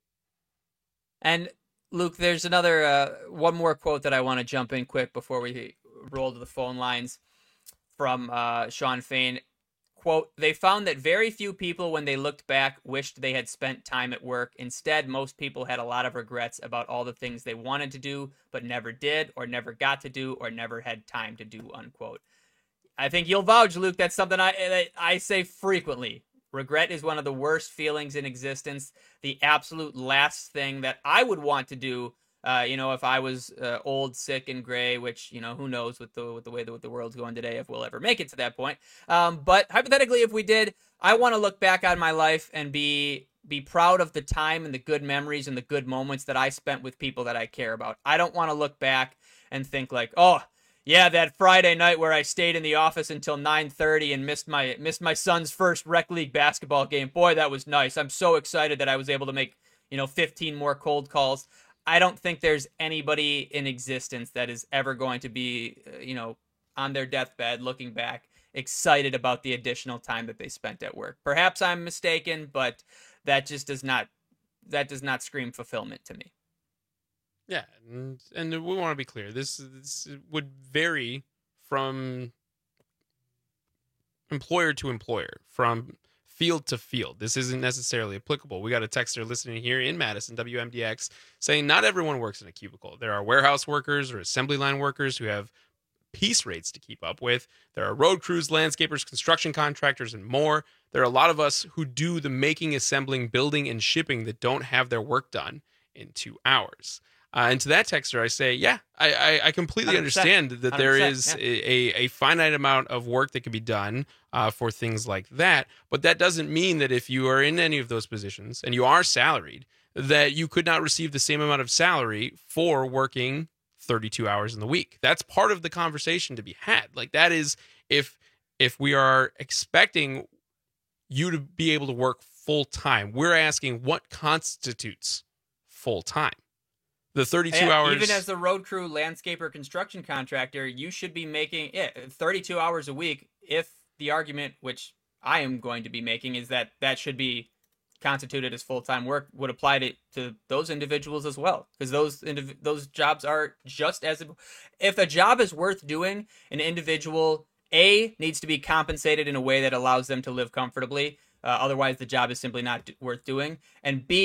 And Luke, there's another one more quote that I want to jump in quick before we roll to the phone lines from Sean Fain. Quote, "They found that very few people, when they looked back, wished they had spent time at work. Instead, most people had a lot of regrets about all the things they wanted to do, but never did, or never got to do, or never had time to do," unquote. I think you'll vouch, Luke, that's something I say frequently. Regret is one of the worst feelings in existence. The absolute last thing that I would want to do, if I was old, sick, and gray, which, who knows with the way that the world's going today, if we'll ever make it to that point. But hypothetically, if we did, I want to look back on my life and be proud of the time and the good memories and the good moments that I spent with people that I care about. I don't want to look back and think like, oh, yeah, that Friday night where I stayed in the office until 9:30 and missed my son's first rec league basketball game. Boy, that was nice. I'm so excited that I was able to make, 15 more cold calls. I don't think there's anybody in existence that is ever going to be, on their deathbed looking back, excited about the additional time that they spent at work. Perhaps I'm mistaken, but that just does not scream fulfillment to me. Yeah, and we want to be clear. This would vary from employer to employer, from field to field. This isn't necessarily applicable. We got a texter listening here in Madison, WMDX, saying not everyone works in a cubicle. There are warehouse workers or assembly line workers who have piece rates to keep up with. There are road crews, landscapers, construction contractors, and more. There are a lot of us who do the making, assembling, building, and shipping that don't have their work done in 2 hours. And to that texter, I say, yeah, I completely understand that there is a finite amount of work that can be done for things like that. But that doesn't mean that if you are in any of those positions and you are salaried, that you could not receive the same amount of salary for working 32 hours in the week. That's part of the conversation to be had. Like, that is, if we are expecting you to be able to work full time, we're asking what constitutes full time. The 32 hours. Even as the road crew, landscaper, construction contractor, you should be making 32 hours a week. If the argument, which I am going to be making, is that should be constituted as full-time work, would apply to those individuals as well. Because those jobs are just as... If a job is worth doing, an individual, A, needs to be compensated in a way that allows them to live comfortably. Otherwise, the job is simply not worth doing. And B,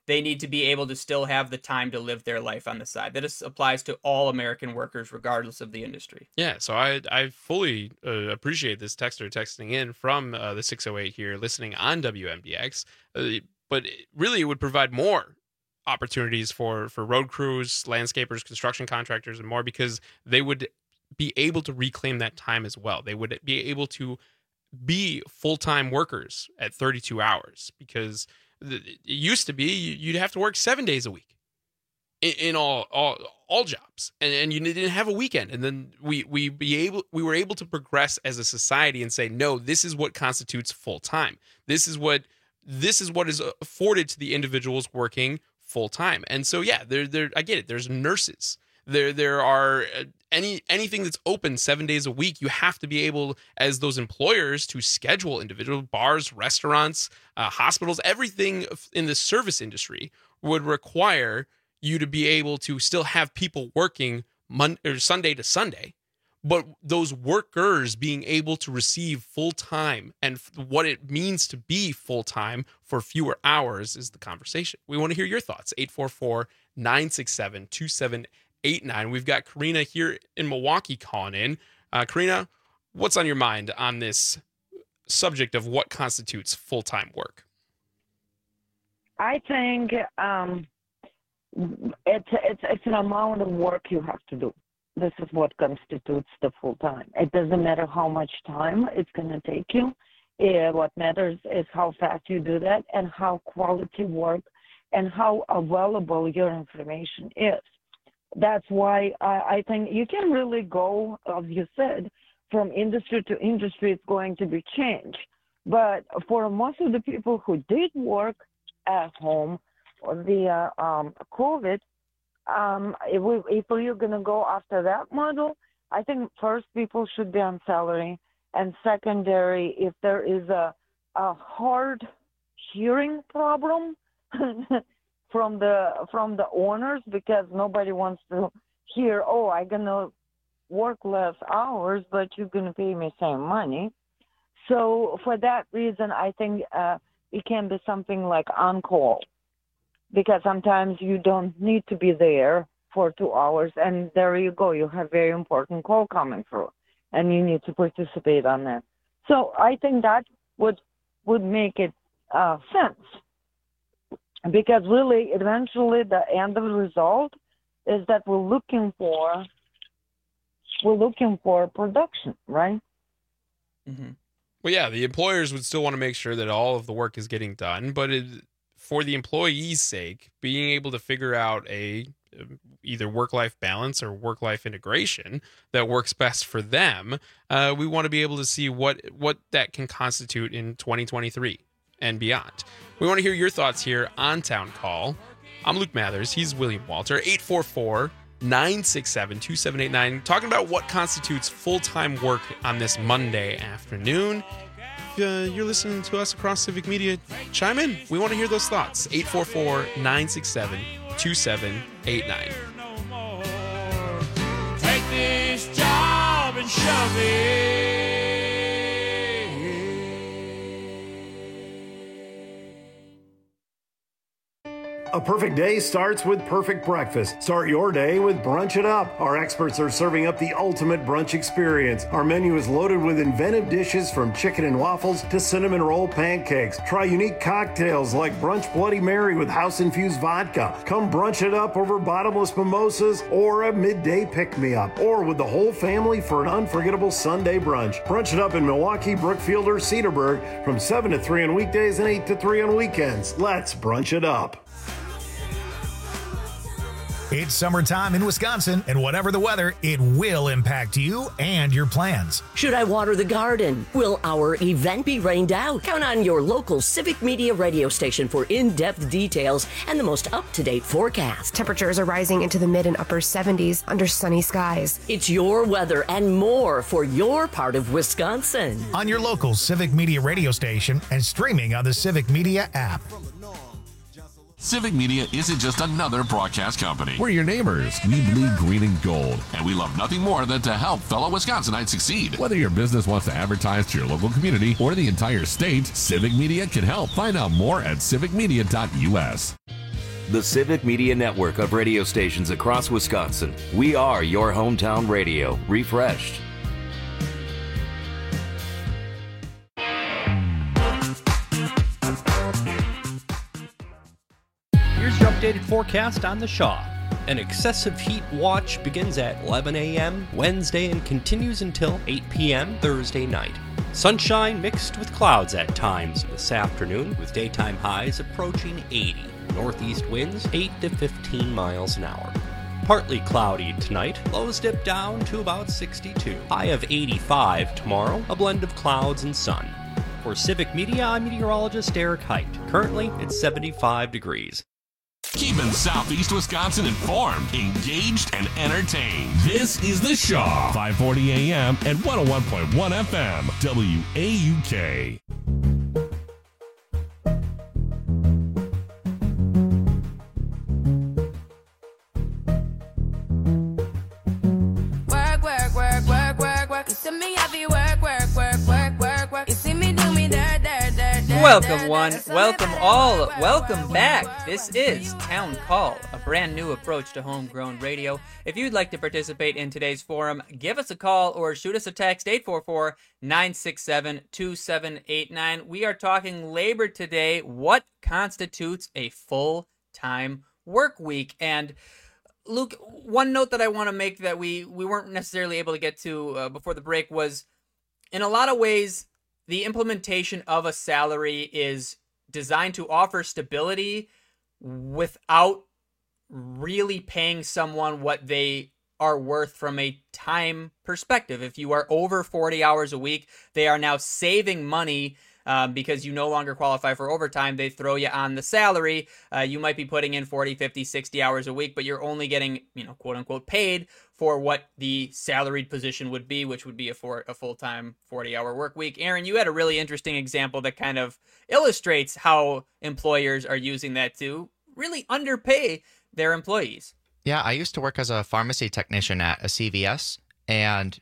they need to be able to still have the time to live their life on the side. That applies to all American workers, regardless of the industry. Yeah, so I fully appreciate this texter texting in from the 608 here, listening on WMDX. But really, it would provide more opportunities for road crews, landscapers, construction contractors, and more, because they would be able to reclaim that time as well. They would be able to be full-time workers at 32 hours, because it used to be you'd have to work 7 days a week in all jobs, and you didn't have a weekend. And then we were able to progress as a society and say, no, this is what constitutes full-time. This is what is afforded to the individuals working full-time. And so, yeah, I get it. There's nurses. There are anything that's open 7 days a week. You have to be able, as those employers, to schedule individual bars, restaurants, hospitals. Everything in the service industry would require you to be able to still have people working Sunday to Sunday, but those workers being able to receive full time, and what it means to be full time for fewer hours is the conversation. We want to hear your thoughts. 844-967-2789. We've got Karina here in Milwaukee calling in. Karina, what's on your mind on this subject of what constitutes full-time work? I think it's an amount of work you have to do. This is what constitutes the full-time. It doesn't matter how much time it's going to take you. What matters is how fast you do that, and how quality work and how available your information is. That's why I think you can really go, as you said, from industry to industry. It's going to be changed. But for most of the people who did work at home via COVID, if you're going to go after that model, I think first people should be on salary, and secondary, if there is a hard hearing problem from the owners, because nobody wants to hear, oh, I'm going to work less hours, but you're going to pay me same money. So for that reason, I think it can be something like on-call, because sometimes you don't need to be there for 2 hours, and there you go. You have very important call coming through, and you need to participate on that. So I think that would make it sense. Because really, eventually, the end of the result is that we're looking for production, right? Mm-hmm. Well, yeah, the employers would still want to make sure that all of the work is getting done, but for the employees' sake, being able to figure out either work-life balance or work-life integration that works best for them, we want to be able to see what that can constitute in 2023 and beyond. We want to hear your thoughts here on Town Call. I'm Luke Mathers. He's William Walter. 844-967-2789. Talking about what constitutes full-time work on this Monday afternoon. If you're listening to us across Civic Media, chime in. We want to hear those thoughts. 844-967-2789. Take this job and shove it. A perfect day starts with perfect breakfast. Start your day with Brunch It Up. Our experts are serving up the ultimate brunch experience. Our menu is loaded with inventive dishes from chicken and waffles to cinnamon roll pancakes. Try unique cocktails like Brunch Bloody Mary with house-infused vodka. Come brunch it up over bottomless mimosas or a midday pick-me-up, or with the whole family for an unforgettable Sunday brunch. Brunch It Up in Milwaukee, Brookfield, or Cedarburg from 7 to 3 on weekdays and 8 to 3 on weekends. Let's brunch it up. It's summertime in Wisconsin, and whatever the weather, it will impact you and your plans. Should I water the garden? Will our event be rained out? Count on your local Civic Media radio station for in-depth details and the most up-to-date forecast. Temperatures are rising into the mid and upper 70s under sunny skies. It's your weather and more for your part of Wisconsin. On your local Civic Media radio station and streaming on the Civic Media app. Civic Media isn't just another broadcast company. We're your neighbors. We bleed green and gold. And we love nothing more than to help fellow Wisconsinites succeed. Whether your business wants to advertise to your local community or the entire state, Civic Media can help. Find out more at civicmedia.us. The Civic Media Network of radio stations across Wisconsin. We are your hometown radio, refreshed. Here's your updated forecast on the Shaw. An excessive heat watch begins at 11 a.m. Wednesday and continues until 8 p.m. Thursday night. Sunshine mixed with clouds at times this afternoon, with daytime highs approaching 80. Northeast winds 8 to 15 miles an hour. Partly cloudy tonight, lows dip down to about 62. High of 85 tomorrow, a blend of clouds and sun. For Civic Media, I'm meteorologist Eric Height. Currently, it's 75 degrees. Keeping Southeast Wisconsin informed, engaged, and entertained. This is The Shaw, 540 AM and 101.1 FM, WAUK. Work, work, work, work, work, work. You see me happy work, work, work, work, work, work. You see me do me dirt, dirt, dirt, dirt. Welcome one, welcome all, welcome back. This is Town Call, a brand new approach to homegrown radio. If you'd like to participate in today's forum, give us a call or shoot us a text, 844-967-2789. We are talking labor today. What constitutes a full-time work week? And Luke, one note that I want to make that we weren't necessarily able to get to before the break was, in a lot of ways, the implementation of a salary is designed to offer stability without really paying someone what they are worth from a time perspective. If you are over 40 hours a week, they are now saving money because you no longer qualify for overtime. They throw you on the salary. You might be putting in 40, 50, 60 hours a week, but you're only getting, quote unquote, paid for what the salaried position would be, which would be a full-time 40-hour work week. Aaron, you had a really interesting example that kind of illustrates how employers are using that to really underpay their employees. Yeah, I used to work as a pharmacy technician at a CVS, and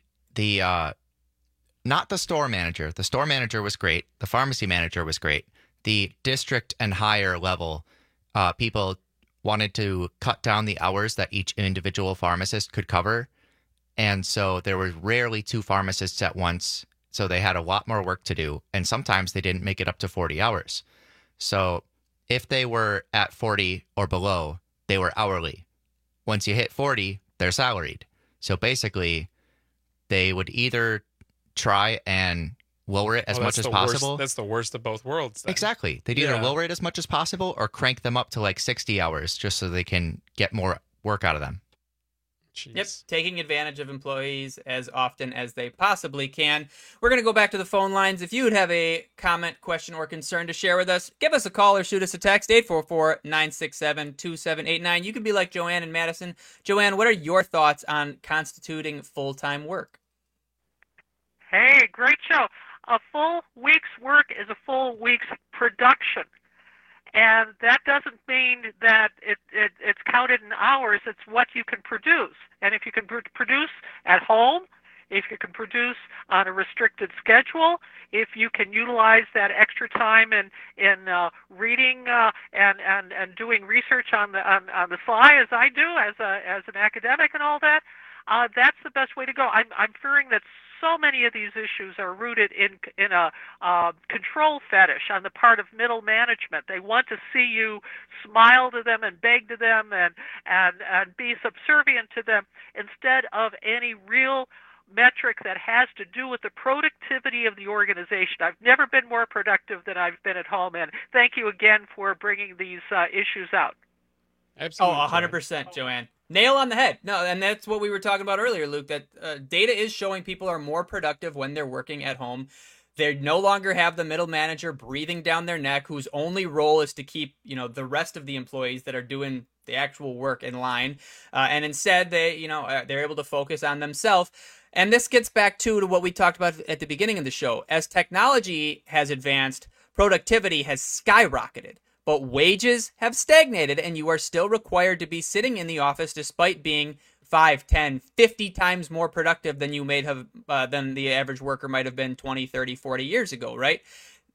not the store manager. The store manager was great. The pharmacy manager was great. The district and higher level people wanted to cut down the hours that each individual pharmacist could cover. And so there were rarely two pharmacists at once. So they had a lot more work to do. And sometimes they didn't make it up to 40 hours. So if they were at 40 or below, they were hourly. Once you hit 40, they're salaried. So basically, they would either try and lower it as much as possible. That's the worst of both worlds. Then. Exactly. They'd either lower it as much as possible or crank them up to like 60 hours just so they can get more work out of them. Jeez. Yep, taking advantage of employees as often as they possibly can. We're going to go back to the phone lines. If you would have a comment, question, or concern to share with us, give us a call or shoot us a text, 844-967-2789. You can be like Joanne in Madison. Joanne, what are your thoughts on constituting full-time work? Hey, great show. A full week's work is a full week's production. And that doesn't mean that it's counted in hours. It's what you can produce. And if you can produce at home, if you can produce on a restricted schedule, if you can utilize that extra time in reading and doing research on the fly, as I do as an academic and all that, that's the best way to go. I'm fearing that so many of these issues are rooted in a control fetish on the part of middle management. They want to see you smile to them and beg to them and be subservient to them instead of any real metric that has to do with the productivity of the organization. I've never been more productive than I've been at home, and thank you again for bringing these issues out. Absolutely. Oh, 100%, Joanne. Nail on the head. No, and that's what we were talking about earlier, Luke, that data is showing people are more productive when they're working at home. They no longer have the middle manager breathing down their neck, whose only role is to keep, the rest of the employees that are doing the actual work in line. And instead, they're able to focus on themselves. And this gets back to what we talked about at the beginning of the show. As technology has advanced, productivity has skyrocketed. But wages have stagnated, and you are still required to be sitting in the office despite being 5, 10, 50 times more productive than you may have, than the average worker might have been 20, 30, 40 years ago, right?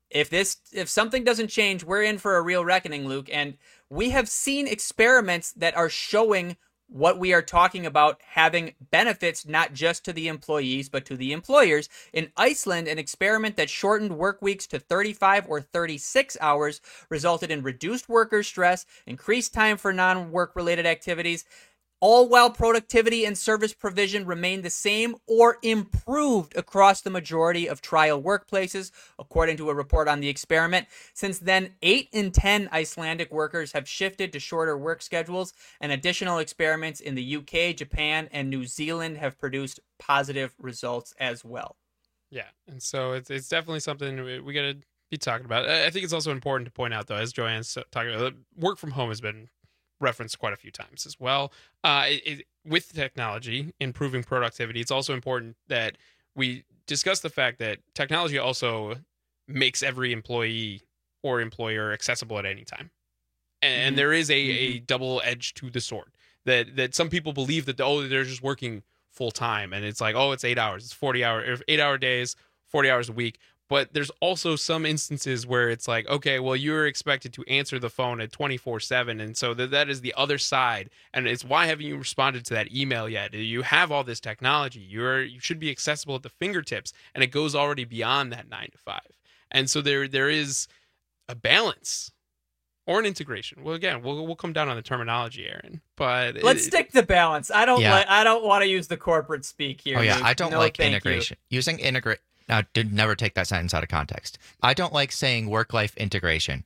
If something doesn't change, we're in for a real reckoning, Luke. And we have seen experiments that are showing what we are talking about having benefits not just to the employees, but to the employers. In Iceland, an experiment that shortened work weeks to 35 or 36 hours resulted in reduced worker stress, increased time for non-work related activities, all while productivity and service provision remained the same or improved across the majority of trial workplaces, according to a report on the experiment. Since then, 8 in 10 Icelandic workers have shifted to shorter work schedules, and additional experiments in the UK, Japan, and New Zealand have produced positive results as well. Yeah, and so it's definitely something we got to be talking about. I think it's also important to point out, though, as Joanne's talking about, work from home has been referenced quite a few times as well. With technology improving productivity, it's also important that we discuss the fact that technology also makes every employee or employer accessible at any time. And there is a double edge to the sword that some people believe that, they're just working full time. And it's like, it's 8 hours, it's 8-hour days, 40 hours a week. But there's also some instances where it's like, okay, well, you're expected to answer the phone at 24/7. And so that is the other side. And it's, why haven't you responded to that email yet? You have all this technology. You should be accessible at the fingertips. And it goes already beyond that 9 to 5. And so there is a balance or an integration. Well, again, we'll come down on the terminology, Aaron. But let's stick to balance. I don't want to use the corporate speak here. Oh yeah, Luke. I don't like integration. Using integrate. Now, never take that sentence out of context. I don't like saying work-life integration.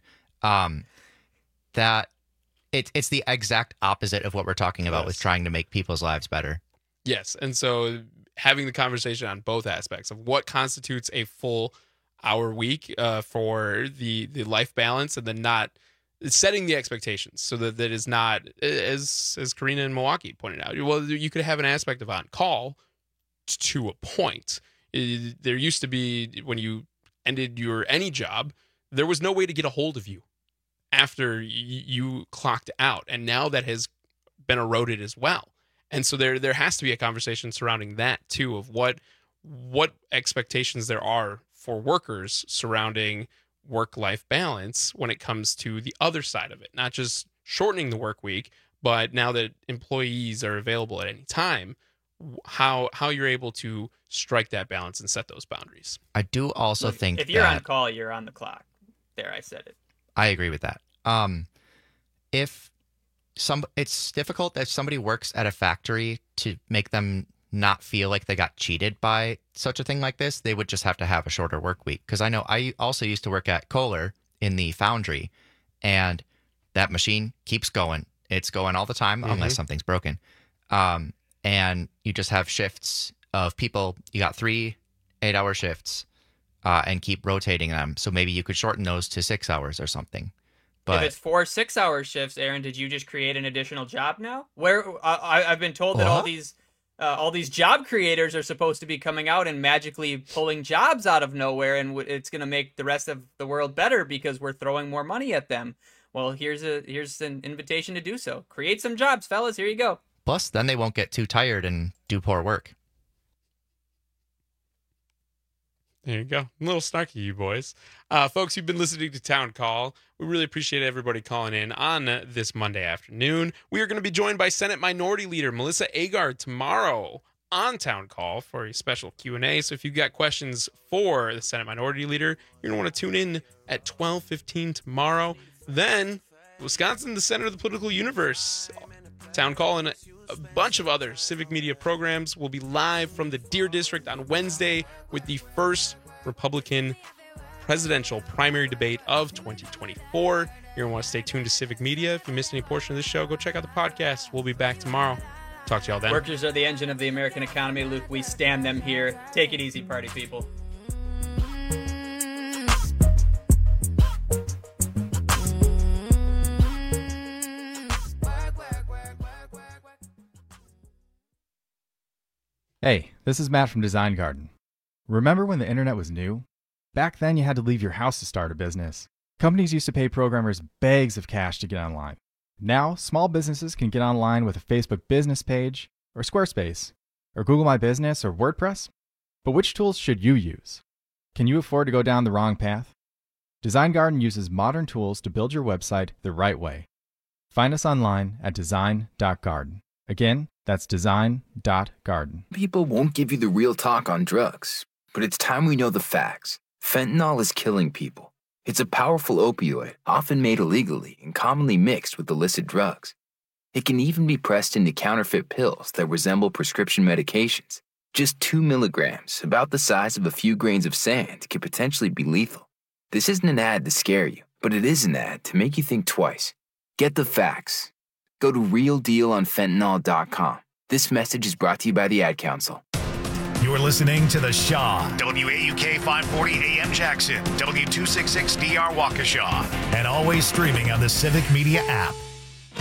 That it's the exact opposite of what we're talking about with trying to make people's lives better. Yes, and so having the conversation on both aspects of what constitutes a full hour week for the life balance, and then not setting the expectations so that is not, as Karina in Milwaukee pointed out. Well, you could have an aspect of on call to a point. There used to be, when you ended your any job, there was no way to get a hold of you after you clocked out. And now that has been eroded as well. And so there has to be a conversation surrounding that too, of what expectations there are for workers surrounding work-life balance when it comes to the other side of it. Not just shortening the work week, but now that employees are available at any time, how you're able to strike that balance and set those boundaries. I do also think if you're on call, you're on the clock. There, I said it. I agree with that. It's difficult if somebody works at a factory to make them not feel like they got cheated by such a thing like this. They would just have to have a shorter work week. Because I know I also used to work at Kohler in the foundry, and that machine keeps going. It's going all the time unless something's broken. And you just have shifts of people. You got 3 8-hour shifts and keep rotating them. So maybe you could shorten those to 6 hours or something. But if it's 4 6-hour shifts, Aaron, did you just create an additional job now? Where I've been told that all these job creators are supposed to be coming out and magically pulling jobs out of nowhere, and it's going to make the rest of the world better because we're throwing more money at them. Well, here's an invitation to do so. Create some jobs, fellas. Here you go. Plus, then they won't get too tired and do poor work. There you go. A little snarky, you boys. Folks, you've been listening to Town Call. We really appreciate everybody calling in on this Monday afternoon. We are going to be joined by Senate Minority Leader Melissa Agard tomorrow on Town Call for a special Q&A. So if you've got questions for the Senate Minority Leader, you're going to want to tune in at 12:15 tomorrow. Then, Wisconsin, the center of the political universe. Town Call and a bunch of other civic media programs will be live from the Deer District on Wednesday with the first Republican presidential primary debate of 2024. You're going to want to stay tuned to Civic Media. If you missed any portion of this show, go check out the podcast. We'll be back tomorrow. Talk to y'all then. Workers are the engine of the American economy, Luke. We stand them here. Take it easy, party people. Hey, this is Matt from Design Garden. Remember when the internet was new? Back then you had to leave your house to start a business. Companies used to pay programmers bags of cash to get online. Now, small businesses can get online with a Facebook business page, or Squarespace, or Google My Business, or WordPress. But which tools should you use? Can you afford to go down the wrong path? Design Garden uses modern tools to build your website the right way. Find us online at design.garden. Again, that's design.garden. People won't give you the real talk on drugs, but it's time we know the facts. Fentanyl is killing people. It's a powerful opioid, often made illegally and commonly mixed with illicit drugs. It can even be pressed into counterfeit pills that resemble prescription medications. Just 2 milligrams, about the size of a few grains of sand, could potentially be lethal. This isn't an ad to scare you, but it is an ad to make you think twice. Get the facts. Go to realdealonfentanyl.com. This message is brought to you by the Ad Council. You're listening to The Shaw, WAUK 540 AM Jackson, W266DR Waukesha, and always streaming on the Civic Media app.